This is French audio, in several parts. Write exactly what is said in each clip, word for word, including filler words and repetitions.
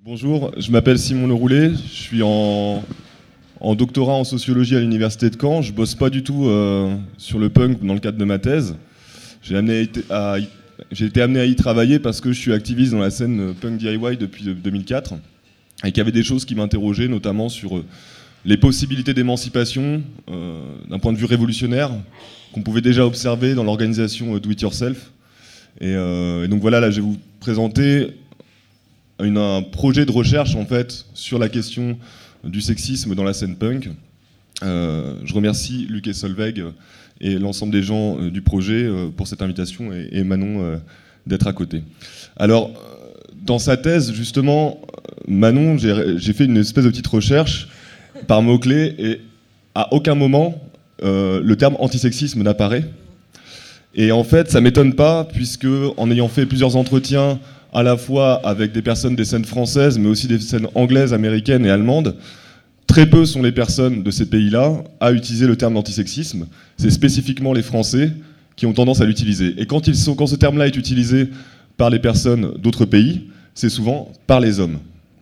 Bonjour, je m'appelle Simon Leroulet, je suis en, en doctorat en sociologie à l'université de Caen. Je bosse pas du tout euh, sur le punk dans le cadre de ma thèse. J'ai, amené à, j'ai été amené à y travailler parce que je suis activiste dans la scène punk D I Y depuis deux mille quatre et qu'il y avait des choses qui m'interrogeaient, notamment sur les possibilités d'émancipation euh, d'un point de vue révolutionnaire qu'on pouvait déjà observer dans l'organisation Do It Yourself. Et, euh, et donc voilà, là je vais vous présenter Une, un projet de recherche en fait sur la question du sexisme dans la scène punk. Euh, je remercie Luc et Solveig et l'ensemble des gens euh, du projet euh, pour cette invitation et, et Manon euh, d'être à côté. Alors, dans sa thèse, justement, Manon, j'ai, j'ai fait une espèce de petite recherche par mots-clés et à aucun moment euh, le terme antisexisme n'apparaît. Et en fait, ça m'étonne pas puisque en ayant fait plusieurs entretiens à la fois avec des personnes des scènes françaises, mais aussi des scènes anglaises, américaines et allemandes, très peu sont les personnes de ces pays-là à utiliser le terme d'antisexisme. C'est spécifiquement les Français qui ont tendance à l'utiliser. Et quand, ils sont, quand ce terme-là est utilisé par les personnes d'autres pays, c'est souvent par les hommes.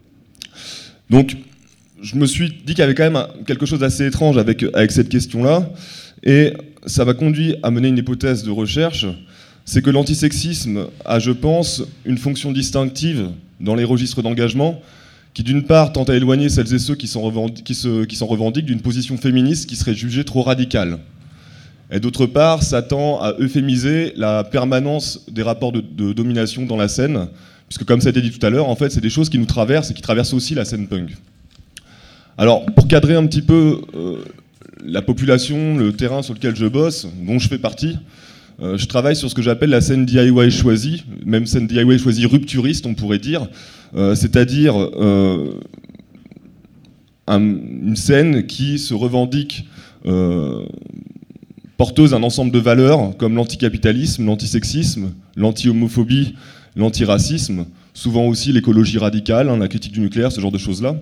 Donc, je me suis dit qu'il y avait quand même quelque chose d'assez étrange avec, avec cette question-là, et ça m'a conduit à mener une hypothèse de recherche. C'est que l'antisexisme a, je pense, une fonction distinctive dans les registres d'engagement qui, d'une part, tente à éloigner celles et ceux qui s'en revendiquent, qui se, qui s'en revendiquent d'une position féministe qui serait jugée trop radicale. Et d'autre part, ça tend à euphémiser la permanence des rapports de, de domination dans la scène, puisque, comme ça a été dit tout à l'heure, en fait, c'est des choses qui nous traversent et qui traversent aussi la scène punk. Alors, pour cadrer un petit peu euh, la population, le terrain sur lequel je bosse, dont je fais partie, Euh, je travaille sur ce que j'appelle la scène D I Y choisie, même scène D I Y choisie rupturiste, on pourrait dire, euh, c'est-à-dire euh, un, une scène qui se revendique euh, porteuse d'un ensemble de valeurs comme l'anticapitalisme, l'antisexisme, l'anti-homophobie, l'antiracisme, souvent aussi l'écologie radicale, hein, la critique du nucléaire, ce genre de choses-là,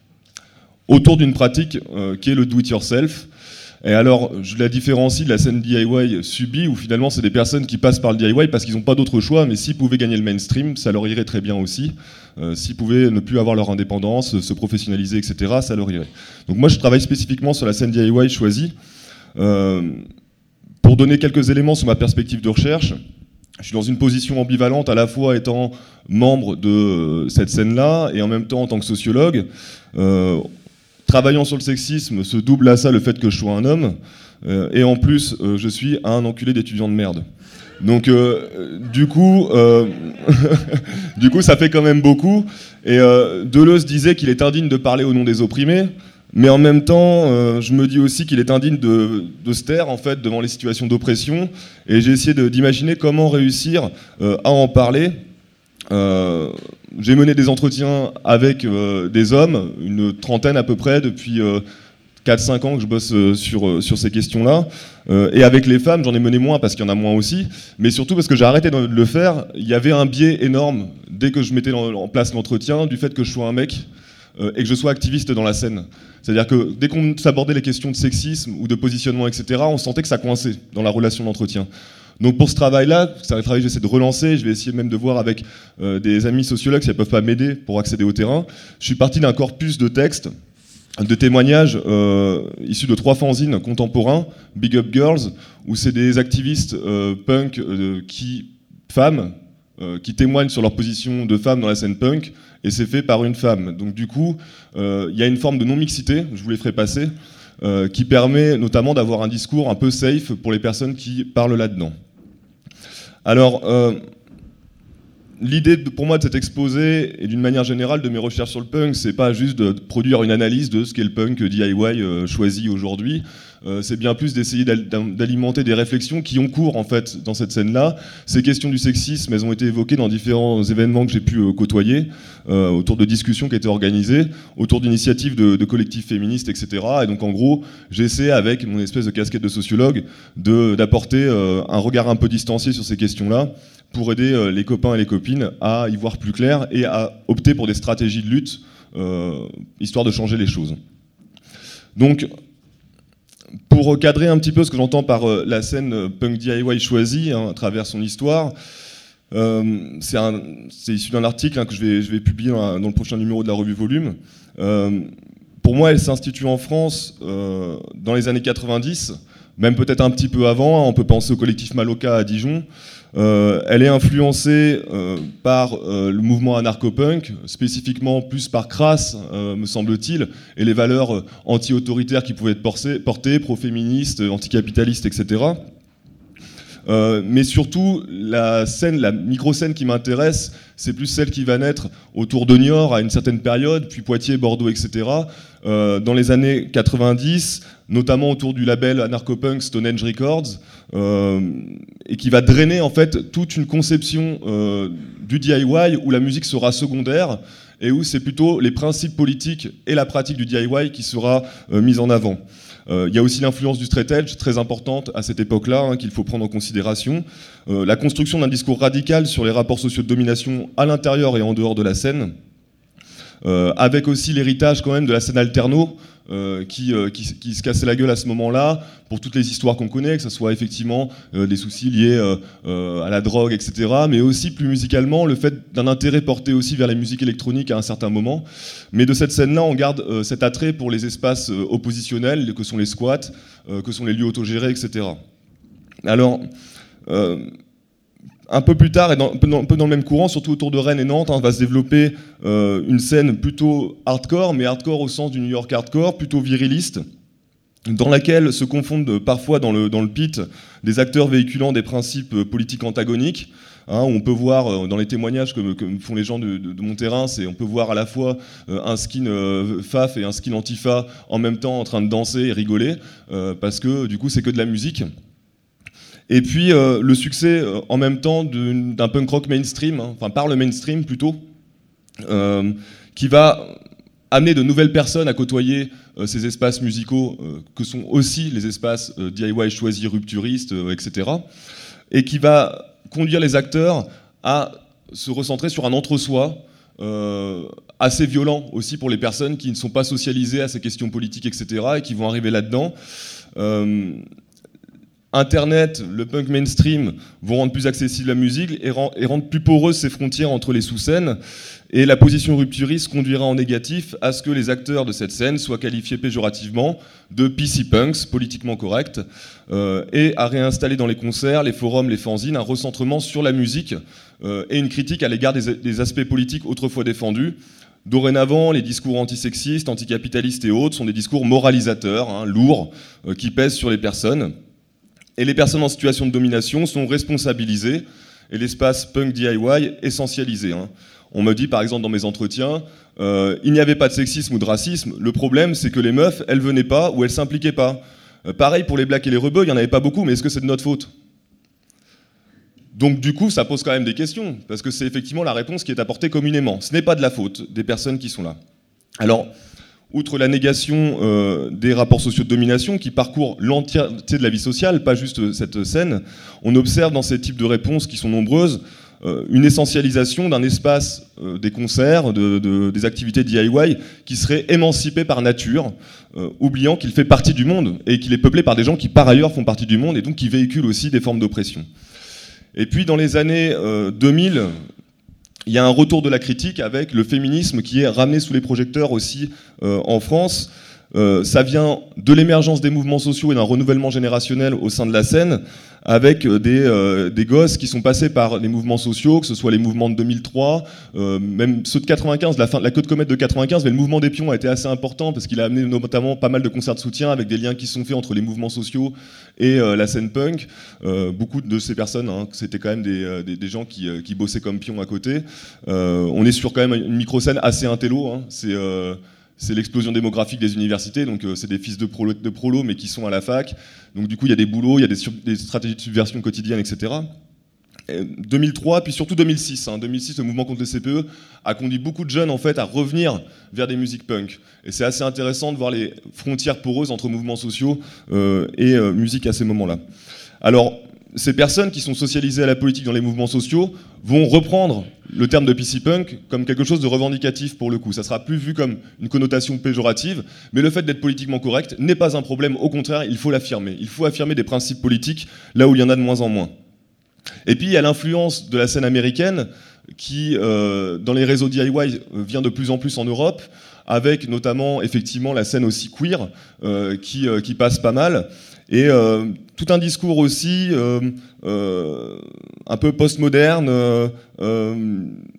autour d'une pratique euh, qui est le do-it-yourself. Et alors, je la différencie de la scène D I Y subie, où finalement c'est des personnes qui passent par le D I Y parce qu'ils n'ont pas d'autre choix, mais s'ils pouvaient gagner le mainstream, ça leur irait très bien aussi. Euh, s'ils pouvaient ne plus avoir leur indépendance, se professionnaliser, et cetera, ça leur irait. Donc moi, je travaille spécifiquement sur la scène D I Y choisie. Euh, pour donner quelques éléments sur ma perspective de recherche, je suis dans une position ambivalente, à la fois étant membre de cette scène-là, et en même temps en tant que sociologue. Euh, Travaillant sur le sexisme, se double à ça le fait que je sois un homme, euh, et en plus, euh, je suis un enculé d'étudiant de merde. Donc, euh, du coup, euh, du coup, ça fait quand même beaucoup. Et euh, Deleuze disait qu'il est indigne de parler au nom des opprimés, mais en même temps, euh, je me dis aussi qu'il est indigne de, de se taire en fait devant les situations d'oppression. Et j'ai essayé de, d'imaginer comment réussir euh, à en parler. Euh, j'ai mené des entretiens avec euh, des hommes, une trentaine à peu près, depuis euh, quatre cinq ans que je bosse euh, sur, euh, sur ces questions-là. Euh, et avec les femmes, j'en ai mené moins parce qu'il y en a moins aussi, mais surtout parce que j'ai arrêté de le faire. Il y avait un biais énorme, dès que je mettais en place l'entretien, du fait que je sois un mec euh, et que je sois activiste dans la scène. C'est-à-dire que dès qu'on s'abordait les questions de sexisme ou de positionnement, et cetera, on sentait que ça coinçait dans la relation d'entretien. Donc pour ce travail-là, c'est un travail que j'essaie de relancer, je vais essayer même de voir avec euh, des amis sociologues si elles peuvent pas m'aider pour accéder au terrain. Je suis parti d'un corpus de textes, de témoignages euh, issus de trois fanzines contemporains, Big Up Girls, où c'est des activistes euh, punk euh, qui, femmes, euh, qui témoignent sur leur position de femmes dans la scène punk, et c'est fait par une femme. Donc du coup, il euh, y a une forme de non-mixité, je vous les ferai passer, euh, qui permet notamment d'avoir un discours un peu safe pour les personnes qui parlent là-dedans. Alors, euh, l'idée de, pour moi de cet exposé et d'une manière générale de mes recherches sur le punk, c'est pas juste de produire une analyse de ce qu'est le punk D I Y euh, choisi aujourd'hui, euh, c'est bien plus d'essayer d'alimenter des réflexions qui ont cours en fait dans cette scène-là. Ces questions du sexisme, elles ont été évoquées dans différents événements que j'ai pu euh, côtoyer, euh, autour de discussions qui étaient organisées, autour d'initiatives de, de collectifs féministes, et cetera. Et donc en gros, j'essaie avec mon espèce de casquette de sociologue de, d'apporter euh, un regard un peu distancié sur ces questions-là, pour aider euh, les copains et les copines à y voir plus clair et à opter pour des stratégies de lutte, euh, histoire de changer les choses. Donc, pour cadrer un petit peu ce que j'entends par euh, la scène punk D I Y choisie, hein, à travers son histoire, Euh, c'est, un, c'est issu d'un article hein, que je vais, je vais publier dans, la, dans le prochain numéro de la revue Volume. Euh, pour moi, elle s'institue en France euh, dans les années quatre-vingt-dix, même peut-être un petit peu avant. Hein, on peut penser au collectif Maloka à Dijon. Euh, elle est influencée euh, par euh, le mouvement anarcho-punk, spécifiquement plus par Crass, euh, me semble-t-il, et les valeurs euh, anti-autoritaires qui pouvaient être portées, portées pro-féministes, anticapitalistes, et cetera. Euh, mais surtout, la scène, la micro-scène qui m'intéresse, c'est plus celle qui va naître autour de Niort à une certaine période, puis Poitiers, Bordeaux, et cetera. Euh, dans les années quatre-vingt-dix, notamment autour du label anarcho-punk Stonehenge Records, euh, et qui va drainer en fait toute une conception euh, du D I Y où la musique sera secondaire et où c'est plutôt les principes politiques et la pratique du D I Y qui sera euh, mise en avant. Il euh, y a aussi l'influence du straight edge, très importante à cette époque-là, hein, qu'il faut prendre en considération. Euh, la construction d'un discours radical sur les rapports sociaux de domination à l'intérieur et en dehors de la scène, euh, avec aussi l'héritage quand même de la scène alterno, euh, qui, euh, qui, qui se cassait la gueule à ce moment-là, pour toutes les histoires qu'on connaît, que ce soit effectivement euh, des soucis liés euh, euh, à la drogue, et cetera, mais aussi plus musicalement, le fait d'un intérêt porté aussi vers la musique électronique à un certain moment. Mais de cette scène-là, on garde euh, cet attrait pour les espaces euh, oppositionnels, que sont les squats, euh, que sont les lieux autogérés, et cetera. Alors, euh, un peu plus tard, et dans, un, peu dans, un peu dans le même courant, surtout autour de Rennes et Nantes, hein, va se développer euh, une scène plutôt hardcore, mais hardcore au sens du New York hardcore, plutôt viriliste, dans laquelle se confondent parfois dans le, dans le pit des acteurs véhiculant des principes politiques antagoniques. Hein, où on peut voir dans les témoignages que, que font les gens de, de, de mon terrain, c'est on peut voir à la fois euh, un skin euh, F A F et un skin Antifa en même temps en train de danser et rigoler, euh, parce que du coup c'est que de la musique. Et puis euh, le succès euh, en même temps d'un punk rock mainstream, hein, enfin par le mainstream plutôt, euh, qui va amener de nouvelles personnes à côtoyer euh, ces espaces musicaux euh, que sont aussi les espaces euh, D I Y choisis, rupturistes, euh, et cetera. Et qui va conduire les acteurs à se recentrer sur un entre-soi euh, assez violent aussi pour les personnes qui ne sont pas socialisées à ces questions politiques, et cetera, et qui vont arriver là-dedans. Euh, Internet, le punk mainstream vont rendre plus accessible la musique et, rend, et rendre plus poreuses ces frontières entre les sous-scènes. Et la position rupturiste conduira en négatif à ce que les acteurs de cette scène soient qualifiés péjorativement de P C punks, politiquement corrects, euh, et à réinstaller dans les concerts, les forums, les fanzines, un recentrement sur la musique euh, et une critique à l'égard des, des aspects politiques autrefois défendus. Dorénavant, les discours antisexistes, anticapitalistes et autres sont des discours moralisateurs, hein, lourds, euh, qui pèsent sur les personnes. Et les personnes en situation de domination sont responsabilisées et l'espace punk D I Y essentialisé. Hein. On me dit par exemple dans mes entretiens, euh, il n'y avait pas de sexisme ou de racisme, le problème c'est que les meufs, elles venaient pas ou elles s'impliquaient pas. Euh, pareil pour les blacks et les rebeux, il n'y en avait pas beaucoup, mais est-ce que c'est de notre faute ? Donc du coup, ça pose quand même des questions, parce que c'est effectivement la réponse qui est apportée communément. Ce n'est pas de la faute des personnes qui sont là. Alors, outre la négation euh, des rapports sociaux de domination qui parcourent l'entièreté de la vie sociale, pas juste cette scène, on observe dans ces types de réponses qui sont nombreuses euh, une essentialisation d'un espace euh, des concerts, de, de, des activités D I Y qui serait émancipé par nature, euh, oubliant qu'il fait partie du monde et qu'il est peuplé par des gens qui par ailleurs font partie du monde et donc qui véhiculent aussi des formes d'oppression. Et puis dans les années euh, deux mille, il y a un retour de la critique avec le féminisme qui est ramené sous les projecteurs aussi euh, en France. Euh, ça vient de l'émergence des mouvements sociaux et d'un renouvellement générationnel au sein de la scène, avec des, euh, des gosses qui sont passés par les mouvements sociaux, que ce soit les mouvements de deux mille trois, euh, même ceux de quatre-vingt-quinze, la, fin, la queue de comète de quatre-vingt-quinze, mais le mouvement des pions a été assez important parce qu'il a amené notamment pas mal de concerts de soutien avec des liens qui sont faits entre les mouvements sociaux et euh, la scène punk. Euh, beaucoup de ces personnes, hein, c'était quand même des, des, des gens qui, qui bossaient comme pions à côté. Euh, on est sur quand même une micro-scène assez intello, hein, c'est... Euh, C'est l'explosion démographique des universités, donc euh, c'est des fils de prolo, de prolo, mais qui sont à la fac. Donc du coup, il y a des boulots, il y a des, sur, des stratégies de subversion quotidienne, et cetera. Et deux mille trois, puis surtout deux mille six. Hein. deux mille six, le mouvement contre le C P E a conduit beaucoup de jeunes en fait à revenir vers des musiques punk. Et c'est assez intéressant de voir les frontières poreuses entre mouvements sociaux euh, et euh, musique à ces moments-là. Alors, ces personnes qui sont socialisées à la politique dans les mouvements sociaux vont reprendre le terme de P C punk comme quelque chose de revendicatif pour le coup. Ça sera plus vu comme une connotation péjorative, mais le fait d'être politiquement correct n'est pas un problème. Au contraire, il faut l'affirmer. Il faut affirmer des principes politiques là où il y en a de moins en moins. Et puis il y a l'influence de la scène américaine qui, euh, dans les réseaux D I Y, vient de plus en plus en Europe, avec notamment effectivement la scène aussi queer euh, qui, euh, qui passe pas mal. Et euh, tout un discours aussi euh, euh, un peu postmoderne, euh, euh,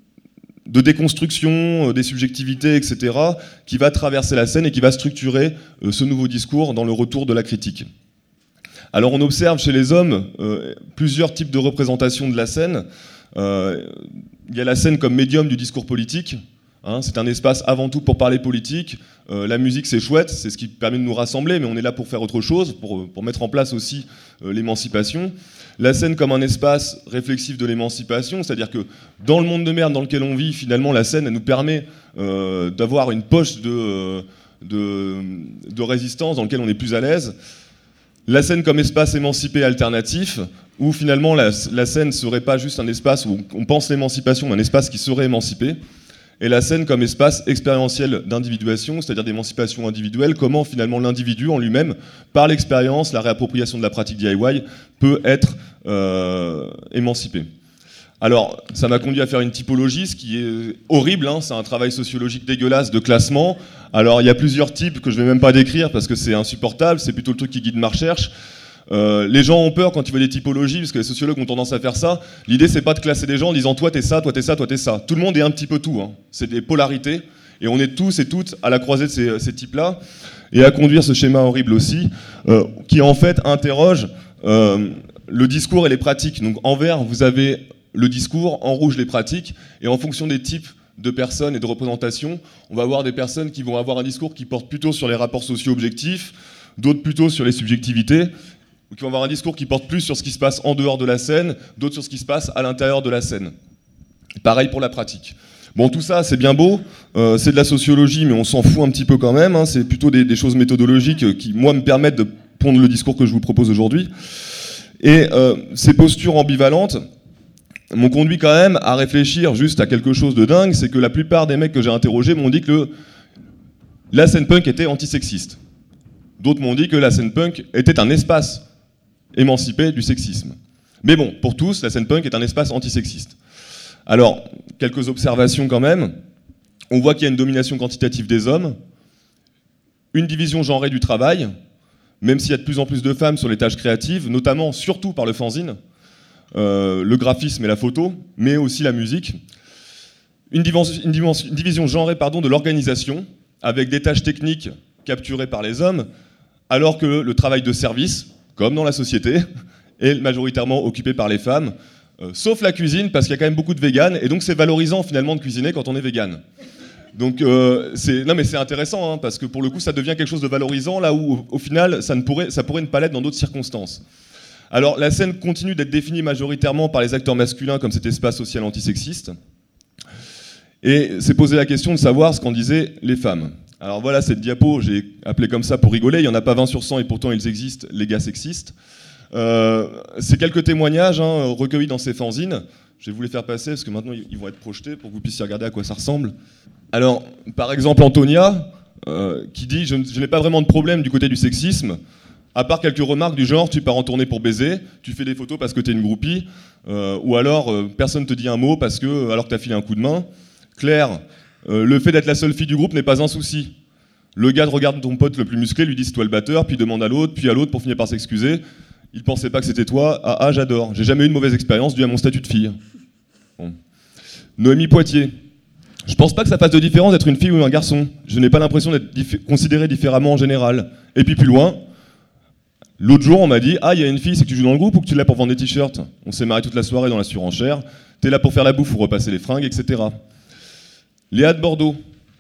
de déconstruction euh, des subjectivités, et cetera, qui va traverser la scène et qui va structurer euh, ce nouveau discours dans le retour de la critique. Alors on observe chez les hommes euh, plusieurs types de représentations de la scène. Euh, il y a la scène comme médium du discours politique. Hein, c'est un espace avant tout pour parler politique. Euh, la musique, c'est chouette, c'est ce qui permet de nous rassembler, mais on est là pour faire autre chose, pour, pour mettre en place aussi euh, l'émancipation. La scène comme un espace réflexif de l'émancipation, c'est-à-dire que dans le monde de merde dans lequel on vit, finalement, la scène, elle nous permet euh, d'avoir une poche de, de, de résistance dans laquelle on est plus à l'aise. La scène comme espace émancipé alternatif, où finalement la, la scène ne serait pas juste un espace où on pense l'émancipation, mais un espace qui serait émancipé. Et la scène comme espace expérientiel d'individuation, c'est-à-dire d'émancipation individuelle, comment finalement l'individu en lui-même, par l'expérience, la réappropriation de la pratique D I Y, peut être euh, émancipé. Alors, ça m'a conduit à faire une typologie, ce qui est horrible, hein, c'est un travail sociologique dégueulasse de classement. Alors, il y a plusieurs types que je ne vais même pas décrire parce que c'est insupportable, c'est plutôt le truc qui guide ma recherche. Euh, les gens ont peur quand ils voient des typologies, parce que les sociologues ont tendance à faire ça. L'idée, c'est pas de classer des gens en disant toi t'es ça, toi t'es ça, toi t'es ça. Tout le monde est un petit peu tout. Hein. C'est des polarités, et on est tous et toutes à la croisée de ces, ces types-là, et à conduire ce schéma horrible aussi, euh, qui en fait interroge euh, le discours et les pratiques. Donc en vert, vous avez le discours, en rouge les pratiques, et en fonction des types de personnes et de représentations, on va avoir des personnes qui vont avoir un discours qui porte plutôt sur les rapports sociaux objectifs, d'autres plutôt sur les subjectivités, qui vont avoir un discours qui porte plus sur ce qui se passe en dehors de la scène, d'autres sur ce qui se passe à l'intérieur de la scène. Pareil pour la pratique. Bon, tout ça, c'est bien beau, euh, c'est de la sociologie, mais on s'en fout un petit peu quand même, hein, c'est plutôt des, des choses méthodologiques qui, moi, me permettent de pondre le discours que je vous propose aujourd'hui. Et euh, ces postures ambivalentes m'ont conduit quand même à réfléchir juste à quelque chose de dingue, c'est que la plupart des mecs que j'ai interrogés m'ont dit que le, la scène punk était antisexiste. D'autres m'ont dit que la scène punk était un espace émancipé du sexisme. Mais bon, pour tous, la scène punk est un espace antisexiste. Alors, quelques observations quand même. On voit qu'il y a une domination quantitative des hommes, une division genrée du travail, même s'il y a de plus en plus de femmes sur les tâches créatives, notamment, surtout par le fanzine, euh, le graphisme et la photo, mais aussi la musique. Une, dimension, une, dimension, une division genrée pardon, de l'organisation, avec des tâches techniques capturées par les hommes, alors que le travail de service, comme dans la société, est majoritairement occupé par les femmes, euh, sauf la cuisine, parce qu'il y a quand même beaucoup de véganes, et donc c'est valorisant finalement de cuisiner quand on est végane. Donc euh, c'est, non mais c'est intéressant, hein, parce que pour le coup ça devient quelque chose de valorisant, là où au, au final ça, ne pourrait, ça pourrait ne pas l'être dans d'autres circonstances. Alors la scène continue d'être définie majoritairement par les acteurs masculins comme cet espace social antisexiste, et c'est posé la question de savoir ce qu'en disaient les femmes. Alors voilà cette diapo, j'ai appelé comme ça pour rigoler, il n'y en a pas vingt sur cent et pourtant ils existent, les gars sexistes. Euh, c'est quelques témoignages hein, recueillis dans ces fanzines, je vais vous les faire passer parce que maintenant ils vont être projetés pour que vous puissiez regarder à quoi ça ressemble. Alors par exemple Antonia, euh, qui dit « Je, je n'ai pas vraiment de problème du côté du sexisme, à part quelques remarques du genre tu pars en tournée pour baiser, tu fais des photos parce que t'es une groupie, euh, ou alors euh, personne te dit un mot parce que, alors que t'as filé un coup de main. Claire, Euh, le fait d'être la seule fille du groupe n'est pas un souci. Le gars regarde ton pote le plus musclé, lui dit c'est toi le batteur, puis demande à l'autre, puis à l'autre pour finir par s'excuser. Il pensait pas que c'était toi. Ah ah, j'adore. J'ai jamais eu une mauvaise expérience due à mon statut de fille. Bon. Noémie Poitier. Je pense pas que ça fasse de différence d'être une fille ou un garçon. Je n'ai pas l'impression d'être dif- considéré différemment en général. Et puis plus loin, l'autre jour on m'a dit ah il y a une fille, c'est que tu joues dans le groupe ou que tu es là pour vendre des t-shirts. On s'est marré toute la soirée dans la surenchère. T'es là pour faire la bouffe ou repasser les fringues, et cetera. Léa de Bordeaux.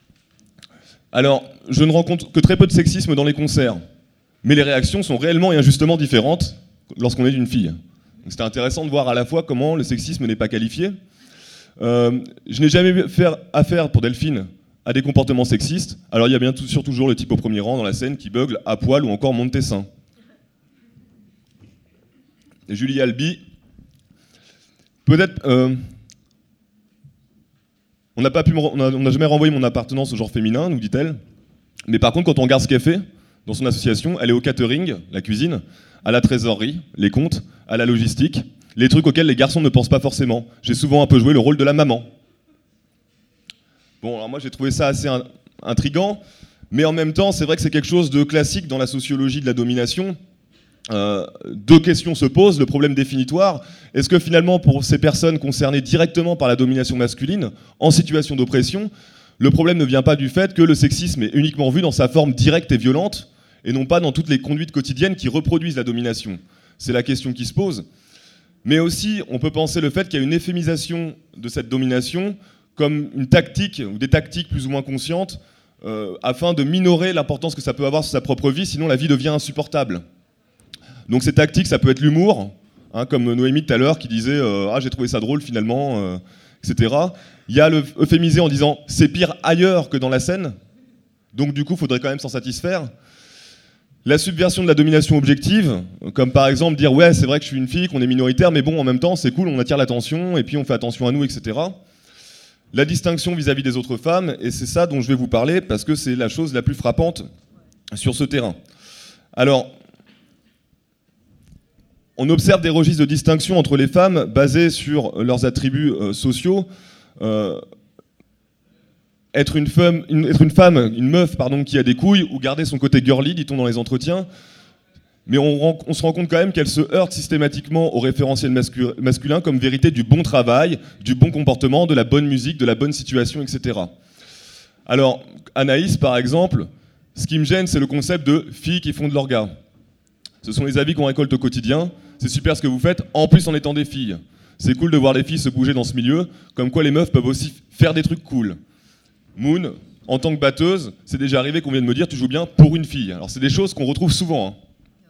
Alors, je ne rencontre que très peu de sexisme dans les concerts, mais les réactions sont réellement et injustement différentes lorsqu'on est une fille. Donc, c'était intéressant de voir à la fois comment le sexisme n'est pas qualifié. Euh, je n'ai jamais eu affaire pour Delphine à des comportements sexistes. Alors, il y a bien sûr toujours le type au premier rang dans la scène qui bugle à poil ou encore monte tes seins. Et Julie Albi, peut-être... Euh, On n'a pas pu, on a, on n'a jamais renvoyé mon appartenance au genre féminin, nous dit-elle. Mais par contre, quand on regarde ce qu'elle fait dans son association, elle est au catering, la cuisine, à la trésorerie, les comptes, à la logistique. Les trucs auxquels les garçons ne pensent pas forcément. J'ai souvent un peu joué le rôle de la maman. Bon, alors moi j'ai trouvé ça assez in- intriguant, mais en même temps, c'est vrai que c'est quelque chose de classique dans la sociologie de la domination. Euh, deux questions se posent, le problème définitoire. Est-ce que finalement, pour ces personnes concernées directement par la domination masculine, en situation d'oppression, le problème ne vient pas du fait que le sexisme est uniquement vu dans sa forme directe et violente, et non pas dans toutes les conduites quotidiennes qui reproduisent la domination? C'est la question qui se pose. Mais aussi, on peut penser le fait qu'il y a une euphémisation de cette domination comme une tactique, ou des tactiques plus ou moins conscientes, euh, afin de minorer l'importance que ça peut avoir sur sa propre vie, sinon la vie devient insupportable. Donc ces tactiques, ça peut être l'humour, hein, comme Noémie tout à l'heure qui disait euh, « Ah, j'ai trouvé ça drôle finalement euh, », et cetera. Il y a le euphémisé en disant « C'est pire ailleurs que dans la scène », donc du coup, il faudrait quand même s'en satisfaire. La subversion de la domination objective, comme par exemple dire « Ouais, c'est vrai que je suis une fille, qu'on est minoritaire, mais bon, en même temps, c'est cool, on attire l'attention, et puis on fait attention à nous, et cetera » La distinction vis-à-vis des autres femmes, et c'est ça dont je vais vous parler, parce que c'est la chose la plus frappante sur ce terrain. Alors, on observe des registres de distinction entre les femmes basés sur leurs attributs euh, sociaux. Euh, être, une femme, une, être une femme, une meuf, pardon, qui a des couilles, ou garder son côté girly, dit-on dans les entretiens. Mais on, on se rend compte quand même qu'elle se heurte systématiquement au référentiel mascu- masculin comme vérité du bon travail, du bon comportement, de la bonne musique, de la bonne situation, et cetera. Alors, Anaïs, par exemple, ce qui me gêne, c'est le concept de filles qui font de l'orga. Ce sont les avis qu'on récolte au quotidien. C'est super ce que vous faites, en plus en étant des filles. C'est cool de voir les filles se bouger dans ce milieu, comme quoi les meufs peuvent aussi faire des trucs cool. Moon, en tant que batteuse, c'est déjà arrivé qu'on vienne me dire « tu joues bien pour une fille ». Alors c'est des choses qu'on retrouve souvent. Hein.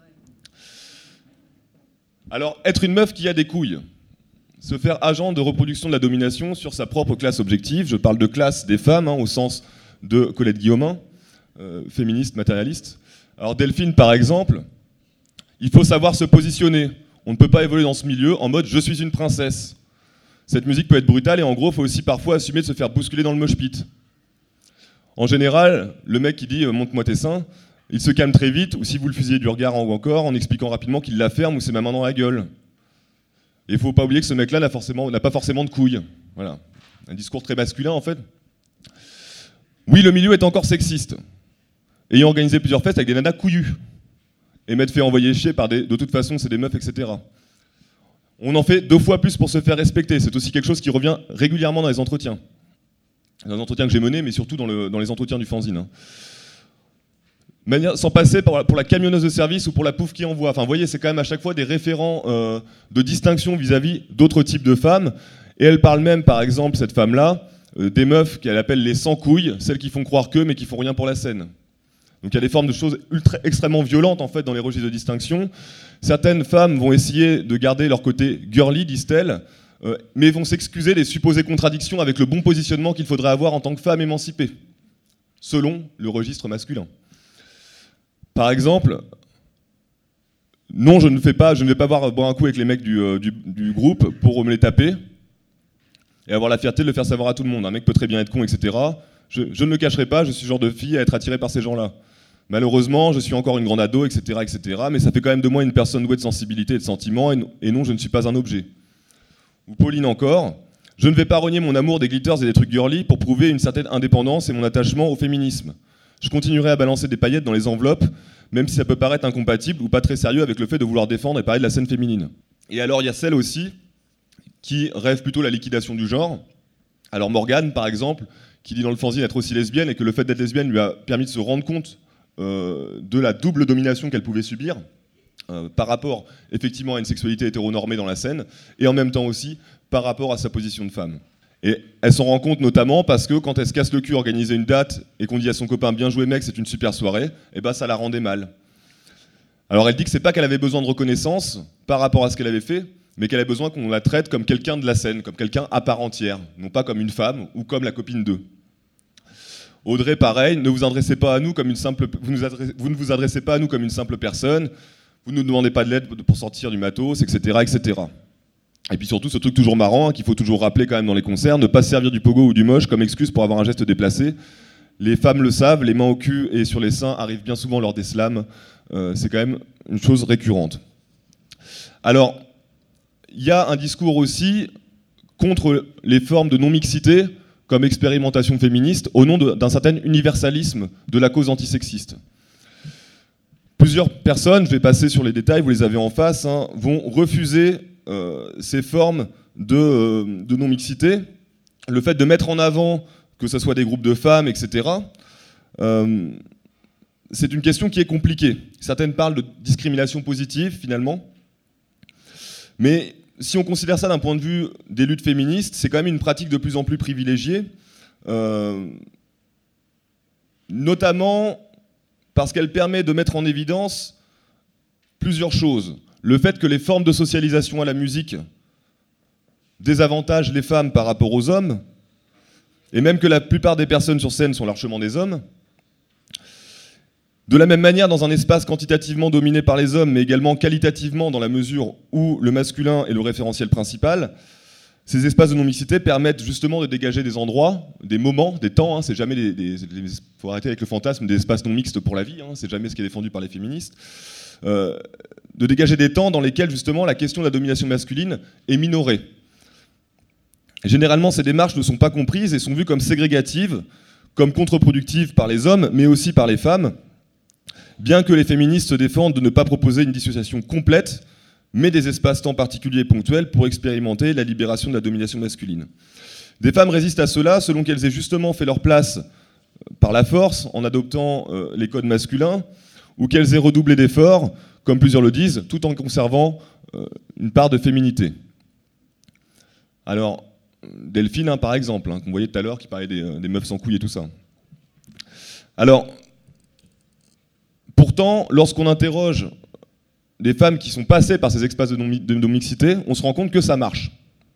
Alors, être une meuf qui a des couilles, se faire agent de reproduction de la domination sur sa propre classe objective, je parle de classe des femmes, hein, au sens de Colette Guillaumin, euh, féministe, matérialiste. Alors Delphine, par exemple, il faut savoir se positionner. On ne peut pas évoluer dans ce milieu en mode « je suis une princesse ». Cette musique peut être brutale et en gros, il faut aussi parfois assumer de se faire bousculer dans le mosh pit. En général, le mec qui dit « montre-moi tes seins », il se calme très vite, ou si vous le fusillez du regard ou encore, en expliquant rapidement qu'il la ferme ou c'est ma main dans la gueule. Et il ne faut pas oublier que ce mec-là n'a, forcément, n'a pas forcément de couilles. Voilà. Un discours très masculin, en fait. Oui, le milieu est encore sexiste. Ayant organisé plusieurs fêtes avec des nanas couillues. Et m'être fait envoyer chier par des... De toute façon, c'est des meufs, et cetera. On en fait deux fois plus pour se faire respecter. C'est aussi quelque chose qui revient régulièrement dans les entretiens. Dans les entretiens que j'ai menés, mais surtout dans, le, dans les entretiens du fanzine. Hein. Manière, sans passer pour la, pour la camionneuse de service ou pour la pouffe qui envoie. Enfin, vous voyez, c'est quand même à chaque fois des référents euh, de distinction vis-à-vis d'autres types de femmes. Et elle parle même, par exemple, cette femme-là, euh, des meufs qu'elle appelle les sans couilles, celles qui font croire qu'eux, mais qui font rien pour la scène. Donc il y a des formes de choses ultra, extrêmement violentes, en fait, dans les registres de distinction. Certaines femmes vont essayer de garder leur côté girly, disent-elles, euh, mais vont s'excuser des supposées contradictions avec le bon positionnement qu'il faudrait avoir en tant que femme émancipée, selon le registre masculin. Par exemple, non, je ne, fais pas, je ne vais pas boire, boire un coup avec les mecs du, euh, du, du groupe pour me les taper et avoir la fierté de le faire savoir à tout le monde. Un mec peut très bien être con, et cetera. Je, je ne le cacherai pas, je suis le genre de fille à être attirée par ces gens-là. Malheureusement, je suis encore une grande ado, et cetera, et cetera. Mais ça fait quand même de moi une personne douée de sensibilité et de sentiments, et, et non, je ne suis pas un objet. Ou Pauline encore, je ne vais pas renier mon amour des glitters et des trucs girly pour prouver une certaine indépendance et mon attachement au féminisme. Je continuerai à balancer des paillettes dans les enveloppes, même si ça peut paraître incompatible ou pas très sérieux avec le fait de vouloir défendre et parler de la scène féminine. Et alors il y a celles aussi qui rêvent plutôt la liquidation du genre. Alors Morgane, par exemple, qui dit dans le fanzine être aussi lesbienne et que le fait d'être lesbienne lui a permis de se rendre compte euh, de la double domination qu'elle pouvait subir euh, par rapport effectivement à une sexualité hétéronormée dans la scène et en même temps aussi par rapport à sa position de femme. Et elle s'en rend compte notamment parce que quand elle se casse le cul à organiser une date et qu'on dit à son copain « bien joué mec, c'est une super soirée », et ben ça la rendait mal. Alors elle dit que c'est pas qu'elle avait besoin de reconnaissance par rapport à ce qu'elle avait fait, mais qu'elle a besoin qu'on la traite comme quelqu'un de la scène, comme quelqu'un à part entière, non pas comme une femme ou comme la copine d'eux. Audrey, pareil, ne vous adressez pas à nous comme une simple, vous, nous adressez, vous ne vous adressez pas à nous comme une simple personne, vous ne nous demandez pas de l'aide pour sortir du matos, et cetera, et cetera. Et puis surtout, ce truc toujours marrant, hein, qu'il faut toujours rappeler quand même dans les concerts, ne pas se servir du pogo ou du moche comme excuse pour avoir un geste déplacé. Les femmes le savent, les mains au cul et sur les seins arrivent bien souvent lors des slams. Euh, c'est quand même une chose récurrente. Alors, il y a un discours aussi contre les formes de non-mixité comme expérimentation féministe au nom d'un certain universalisme de la cause antisexiste. Plusieurs personnes, je vais passer sur les détails, vous les avez en face, hein, vont refuser euh, ces formes de, euh, de non-mixité. Le fait de mettre en avant que ce soit des groupes de femmes, et cetera, euh, c'est une question qui est compliquée. Certaines parlent de discrimination positive, finalement. Mais si on considère ça d'un point de vue des luttes féministes, c'est quand même une pratique de plus en plus privilégiée, euh, notamment parce qu'elle permet de mettre en évidence plusieurs choses. Le fait que les formes de socialisation à la musique désavantagent les femmes par rapport aux hommes, et même que la plupart des personnes sur scène sont largement des hommes. De la même manière, dans un espace quantitativement dominé par les hommes, mais également qualitativement dans la mesure où le masculin est le référentiel principal, ces espaces de non-mixité permettent justement de dégager des endroits, des moments, des temps, hein, c'est jamais des, des, des, faut arrêter avec le fantasme des espaces non mixtes pour la vie, hein, c'est jamais ce qui est défendu par les féministes, euh, de dégager des temps dans lesquels justement la question de la domination masculine est minorée. Généralement, ces démarches ne sont pas comprises et sont vues comme ségrégatives, comme contre-productives par les hommes, mais aussi par les femmes, bien que les féministes se défendent de ne pas proposer une dissociation complète, mais des espaces-temps particuliers et ponctuels pour expérimenter la libération de la domination masculine. Des femmes résistent à cela selon qu'elles aient justement fait leur place par la force, en adoptant euh, les codes masculins, ou qu'elles aient redoublé d'efforts, comme plusieurs le disent, tout en conservant euh, une part de féminité. Alors, Delphine, hein, par exemple, hein, qu'on voyait tout à l'heure, qui parlait des, euh, des meufs sans couilles et tout ça. Alors, pourtant, lorsqu'on interroge des femmes qui sont passées par ces espaces de non-mixité, on se rend compte que ça marche.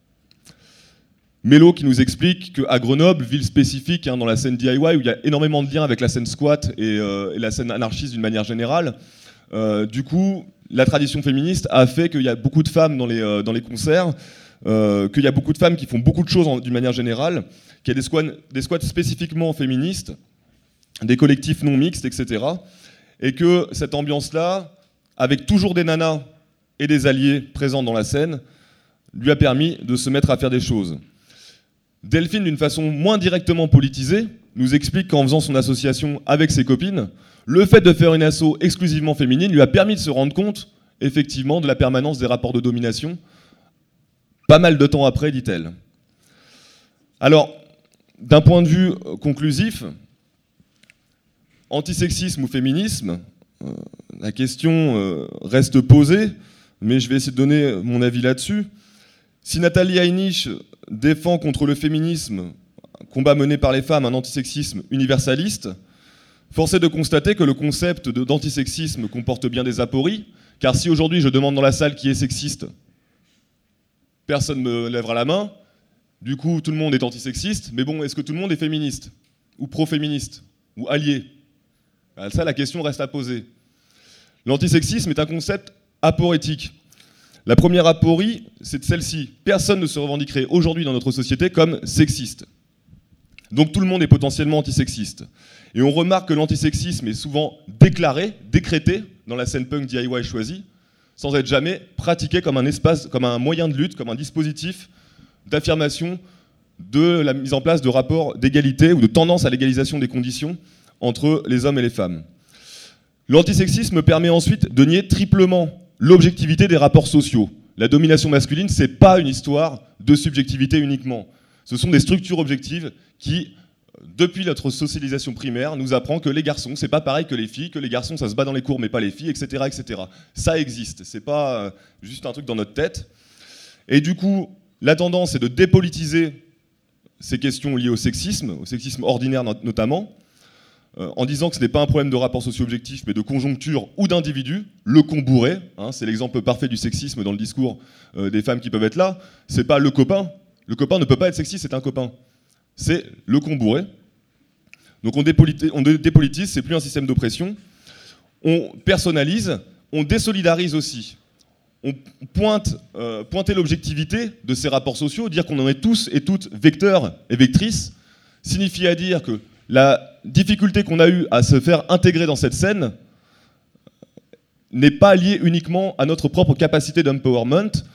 Mélo qui nous explique qu'à Grenoble, ville spécifique hein, dans la scène D I Y, où il y a énormément de liens avec la scène squat et, euh, et la scène anarchiste d'une manière générale, euh, du coup, la tradition féministe a fait qu'il y a beaucoup de femmes dans les, euh, dans les concerts, euh, qu'il y a beaucoup de femmes qui font beaucoup de choses d'une manière générale, qu'il y a des squats, des squats spécifiquement féministes, des collectifs non mixtes, et cetera. Et que cette ambiance-là, avec toujours des nanas et des alliés présents dans la scène, lui a permis de se mettre à faire des choses. Delphine, d'une façon moins directement politisée, nous explique qu'en faisant son association avec ses copines, le fait de faire une asso exclusivement féminine lui a permis de se rendre compte, effectivement, de la permanence des rapports de domination, pas mal de temps après, dit-elle. Alors, d'un point de vue conclusif, antisexisme ou féminisme, euh, la question euh, reste posée, mais je vais essayer de donner mon avis là-dessus. Si Nathalie Heinisch défend contre le féminisme, combat mené par les femmes, un antisexisme universaliste, force est de constater que le concept d'antisexisme comporte bien des apories, car si aujourd'hui je demande dans la salle qui est sexiste, personne ne me lèvera la main, du coup tout le monde est antisexiste, mais bon, est-ce que tout le monde est féministe, ou pro-féministe, ou allié ? Ça, la question reste à poser. L'antisexisme est un concept aporétique. La première aporie, c'est celle-ci. Personne ne se revendiquerait aujourd'hui dans notre société comme sexiste. Donc tout le monde est potentiellement antisexiste. Et on remarque que l'antisexisme est souvent déclaré, décrété dans la scène punk D I Y choisie, sans être jamais pratiqué comme un espace, comme un moyen de lutte, comme un dispositif d'affirmation de la mise en place de rapports d'égalité ou de tendance à l'égalisation des conditions entre les hommes et les femmes. L'antisexisme permet ensuite de nier triplement l'objectivité des rapports sociaux. La domination masculine, c'est pas une histoire de subjectivité uniquement. Ce sont des structures objectives qui, depuis notre socialisation primaire, nous apprend que les garçons, c'est pas pareil que les filles, que les garçons, ça se bat dans les cours, mais pas les filles, et cetera, et cetera. Ça existe, c'est pas juste un truc dans notre tête. Et du coup, la tendance est de dépolitiser ces questions liées au sexisme, au sexisme ordinaire notamment, en disant que ce n'est pas un problème de rapport socio-objectif, mais de conjoncture ou d'individu. Le con bourré, hein, c'est l'exemple parfait du sexisme dans le discours euh, des femmes qui peuvent être là. C'est pas le copain. Le copain ne peut pas être sexiste, c'est un copain. C'est le con bourré. Donc on, dépolitise, on dépolitise, c'est plus un système d'oppression. On personnalise, on désolidarise aussi. On pointe, euh, pointer l'objectivité de ces rapports sociaux, dire qu'on en est tous et toutes vecteurs et vectrices, signifie à dire que la difficulté qu'on a eue à se faire intégrer dans cette scène n'est pas liée uniquement à notre propre capacité d'empowerment,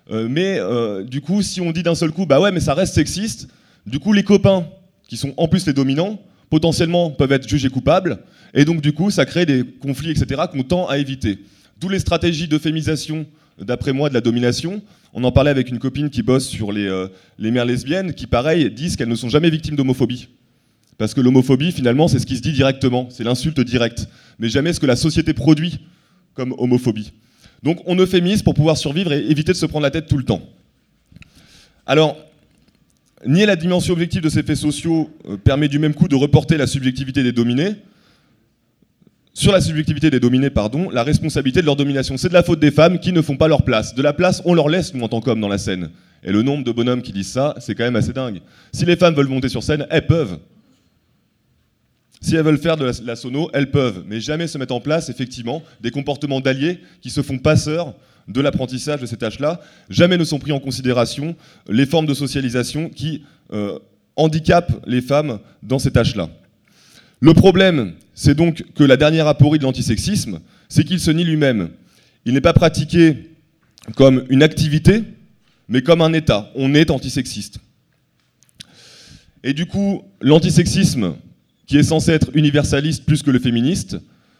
Euh, mais euh, du coup, si on dit d'un seul coup, bah ouais, mais ça reste sexiste, du coup, les copains, qui sont en plus les dominants, potentiellement peuvent être jugés coupables, et donc du coup, ça crée des conflits, et cetera, qu'on tend à éviter. D'où les stratégies d'euphémisation, d'après moi, de la domination. On en parlait avec une copine qui bosse sur les, euh, les mères lesbiennes, qui, pareil, disent qu'elles ne sont jamais victimes d'homophobie. Parce que l'homophobie, finalement, c'est ce qui se dit directement, c'est l'insulte directe, mais jamais ce que la société produit comme homophobie. Donc on euphémise pour pouvoir survivre et éviter de se prendre la tête tout le temps. Alors, nier la dimension objective de ces faits sociaux euh, permet du même coup de reporter la subjectivité des dominés, sur la subjectivité des dominés, pardon, la responsabilité de leur domination. C'est de la faute des femmes qui ne font pas leur place. De la place, on leur laisse, nous, en tant qu'hommes, dans la scène. Et le nombre de bonhommes qui disent ça, c'est quand même assez dingue. Si les femmes veulent monter sur scène, elles peuvent. Si elles veulent faire de la, la sono, elles peuvent, mais jamais se mettre en place, effectivement, des comportements d'alliés qui se font passeurs de l'apprentissage de ces tâches-là. Jamais ne sont pris en considération les formes de socialisation qui euh, handicapent les femmes dans ces tâches-là. Le problème, c'est donc que la dernière aporie de l'antisexisme, c'est qu'il se nie lui-même. Il n'est pas pratiqué comme une activité, mais comme un état. On est antisexiste. Et du coup, l'antisexisme, qui est censé être universaliste plus que le féministe,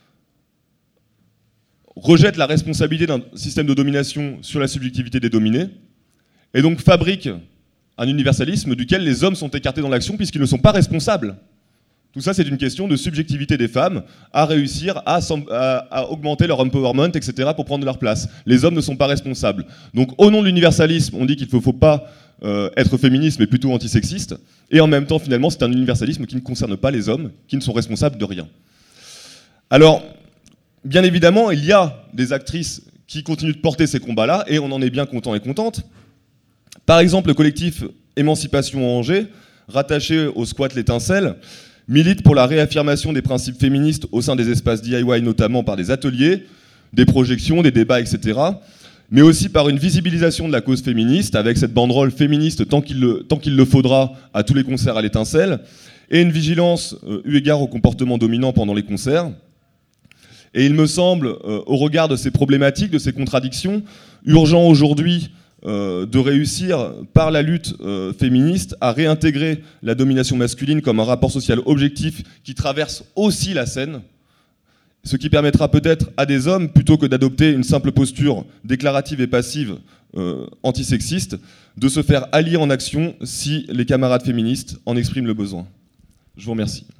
rejette la responsabilité d'un système de domination sur la subjectivité des dominés, et donc fabrique un universalisme duquel les hommes sont écartés dans l'action puisqu'ils ne sont pas responsables. Tout ça, c'est une question de subjectivité des femmes à réussir à, à, à augmenter leur empowerment, et cetera, pour prendre leur place. Les hommes ne sont pas responsables. Donc, au nom de l'universalisme, on dit qu'il ne faut, faut pas euh, être féministe, mais plutôt antisexiste. Et en même temps, finalement, c'est un universalisme qui ne concerne pas les hommes, qui ne sont responsables de rien. Alors, bien évidemment, il y a des actrices qui continuent de porter ces combats-là, et on en est bien content et contente. Par exemple, le collectif Émancipation Angers, rattaché au squat L'Étincelle, milite pour la réaffirmation des principes féministes au sein des espaces D I Y, notamment par des ateliers, des projections, des débats, et cetera, mais aussi par une visibilisation de la cause féministe, avec cette banderole féministe tant qu'il le, tant qu'il le faudra à tous les concerts à l'Étincelle, et une vigilance euh, eu égard au comportement dominant pendant les concerts. Et il me semble, euh, au regard de ces problématiques, de ces contradictions, urgent aujourd'hui Euh, de réussir, par la lutte euh, féministe, à réintégrer la domination masculine comme un rapport social objectif qui traverse aussi la scène, ce qui permettra peut-être à des hommes, plutôt que d'adopter une simple posture déclarative et passive euh, antisexiste, de se faire allier en action si les camarades féministes en expriment le besoin. Je vous remercie.